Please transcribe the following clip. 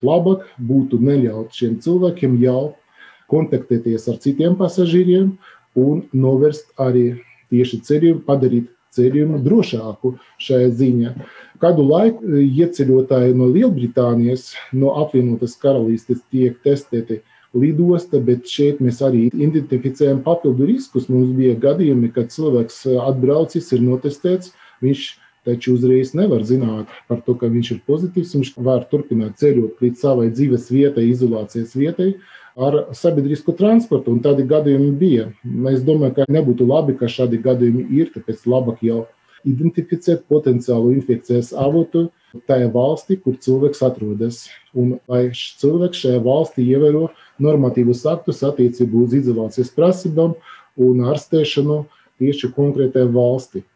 labāk būtu neļaut šiem cilvēkiem jau kontaktēties ar citiem pasažieriem un novērst arī tieši ceļojumu, padarīt ceļojumu drošāku šajā ziņā. Kādu laiku ieceļotāji no Lielbritānijas, no apvienotās karalistes tiek testēti lidosta, bet šeit mēs arī identificējam papildu riskus. Mums bija gadījumi, kad cilvēks atbraucis, ir notestēts, viņš taču uzreiz nevar zināt par to, ka viņš ir pozitīvs, viņš var turpināt ceļot līdz savai dzīves vietai, izolācijas vietai ar sabiedrisku transportu, un tādi gadījumi bija. Es domāju, ka nebūtu labi, ka šādi gadījumi ir, tāpēc labāk jau identificēt potenciālu infekcijas avotu tajā valstī, kur cilvēks atrodas, un lai cilvēks šajā valstī ievēro normatīvus aktus attiecībā uz izolācijas prasībām un ārstēšanu tieši konkrētajā valstī.